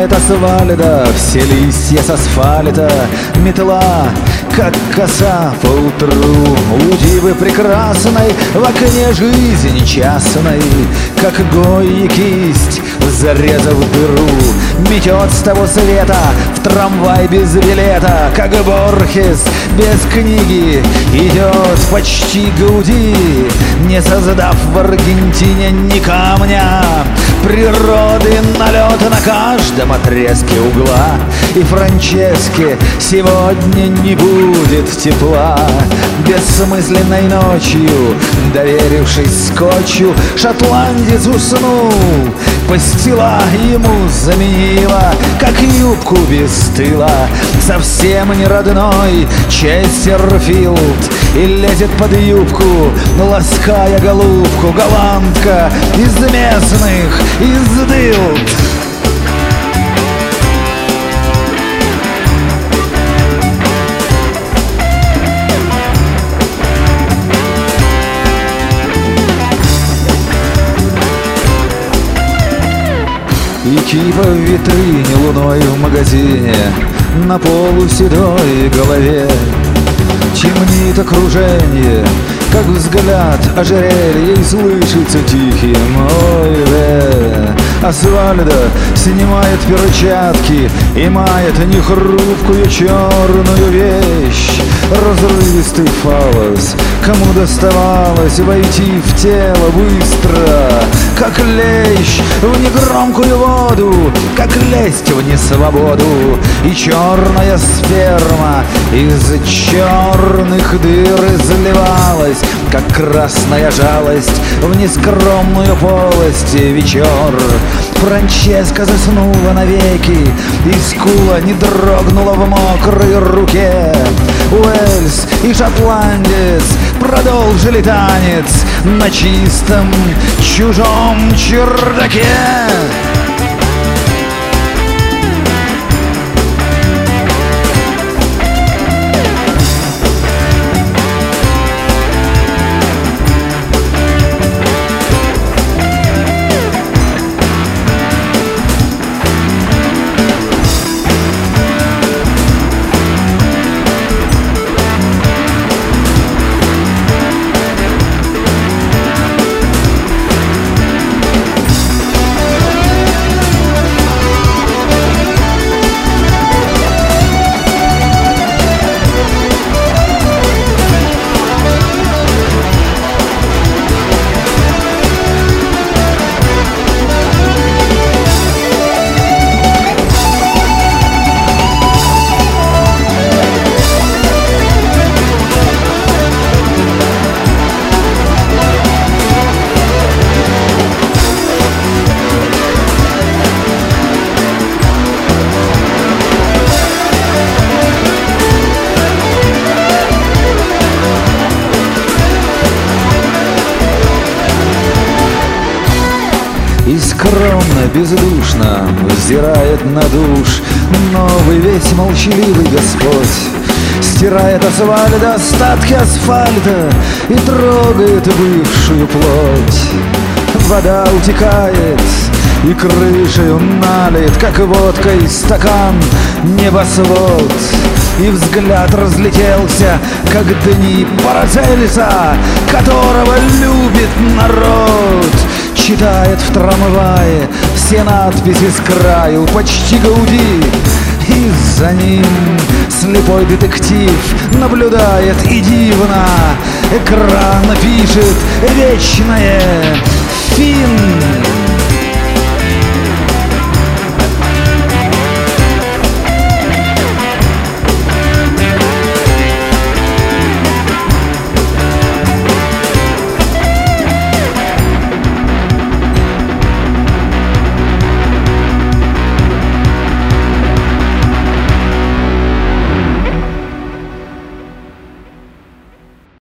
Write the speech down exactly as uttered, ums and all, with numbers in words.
Снимает асфальта все листья с асфальта метла, как коса по утру. У дивы прекрасной в окне жизни частной, как Гойи кисть, зарезав дыру, метет с того света в трамвай без билета, как Борхес без книги идет почти Гауди, не создав в Аргентине ни камня природы налет на каждом отрезке угла. И Франческе сегодня не будет тепла. Бессмысленной ночью, доверившись скотчу, шотландец уснул. Пастила ему заменила, как юбку без тыла, совсем не родной Честерфилд. И лезет под юбку, лаская голубку, голландка из местных, из дылд. И кипа в витрине луной в магазине, на полуседой голове темнит окружение, как взгляд ожерелья, и слышится тихим ой ве. Асфальда снимает перчатки и мает нехрупкую черную вещь. Разрывистый фалос, кому доставалось войти в тело быстро, как лещ в негромкую воду, как лезть в несвободу. И черная сперма из черных дыр изливалась, как красная жалость в нескромную полость вечер. Франческа заснула навеки, и скула не дрогнула в мокрой руке. Уэльс и шотландец продолжили танец на чистом чужом чердаке. И скромно, бездушно взирает на душ новый весь молчаливый Господь. Стирает асфальт, остатки асфальта, и трогает бывшую плоть. Вода утекает, и крышею налит, как водкой стакан, небосвод. И взгляд разлетелся, как дни Парацельса, которого любит народ. Читает в трамвае все надписи с краю, почти Гауди. И за ним слепой детектив наблюдает и дивно экран пишет вечное «Фин».